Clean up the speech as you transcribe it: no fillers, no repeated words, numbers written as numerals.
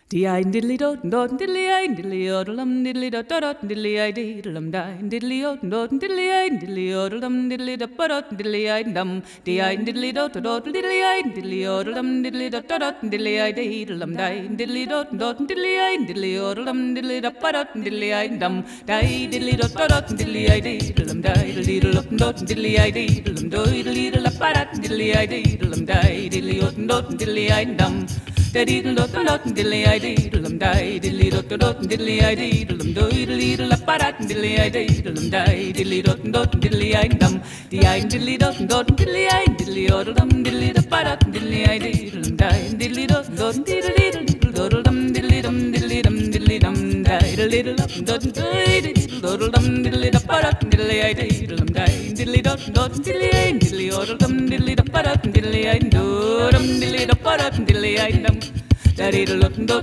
Di-I diddly dot dot diddly-I diddly oddlum diddly dot dot diddly-I diddlum die diddly dot diddly-I diddly oddlum diddly dot dot diddly-I dum di-I diddly dot dot diddly-I diddly oddlum diddly dot dot diddly-I diddlum die diddly dot diddly-I diddly oddlum diddly dot dot diddly-I dum die diddly dot dot diddly-I diddlum die diddly dot diddly-I diddlum do diddly dot diddly-I diddlum die diddly dot diddly-I dum diddly dot diddly I diddlum die diddly dot diddly I diddlum do diddly diddly I diddlum die diddly dot diddly I dum the I diddly dot diddly I diddly oddlum diddly diddly I diddlum die diddly dot diddly oddlum diddly diddly dum die diddly dot oddlum diddly diddly I diddlum die diddly dot diddly I diddly oddlum diddly diddly I do diddly dot diddly I dum. Da diddle dot